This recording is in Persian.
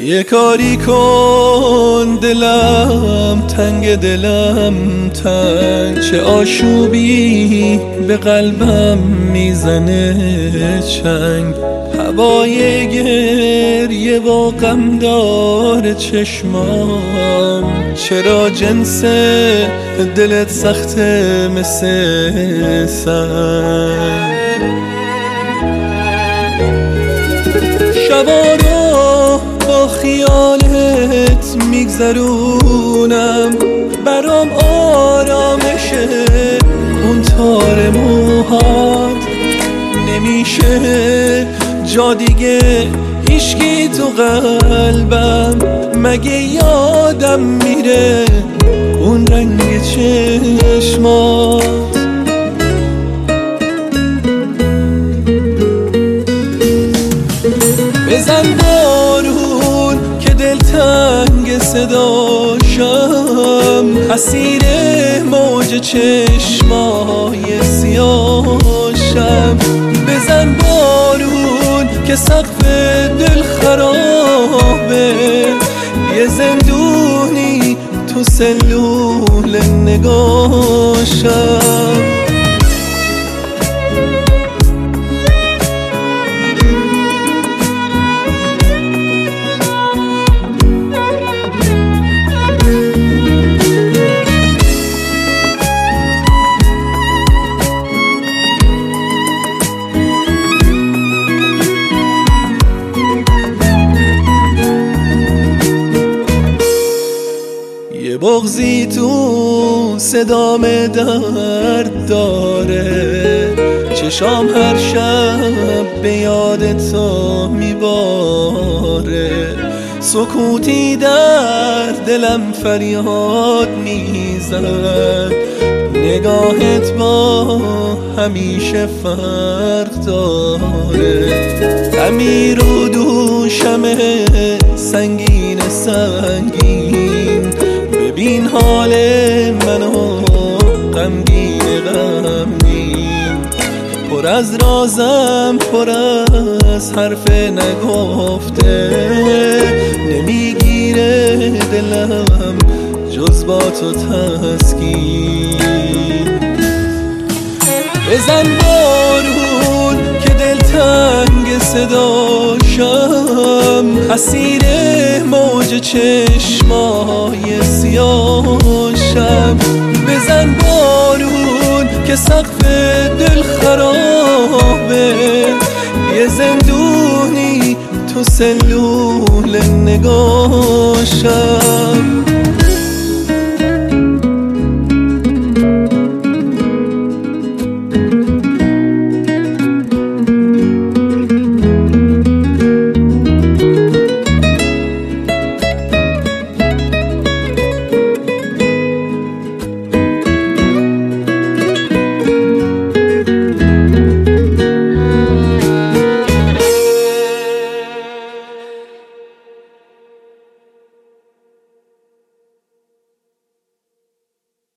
یه کاری کن دلم تنگ، دلم تنگ، چه آشوبی به قلبم میزنه چنگ. هوای گریه و غم داره چشمام، چرا جنس دلت سخته مثل سنگ. شبا رو با خیالت میگذرونم، برام آرامشه اون تار موهات. نمیشه جا دیگه هیچکی تو قلبم، مگه یادم میره اون رنگ چشمات. بزن بارون که دلتنگ صداشم، اسیر موج چشمای سیاهشم. بزن بارون که سقف دل خرابه، یه زندونی تو سلول نگاشم. یه بغضی تو صدام درد داره، چشام هر شب به یاد تو میباره. سکوتی در دلم فریاد میزد، نگاهت با همیشه فرق داره. امیر و دوشم سنگین سنگین، ببین حال منو غمگین غمگین. پر از رازم، پر از حرف نگفته، نمیگیره دلم جز با تو تسکین. بزن بارون که دلتنگ صداشم، اسیر موج چشمای سیاهشم. بزن بارون که سقف دل خرابه، یه زندونی تو سلول نگاشم.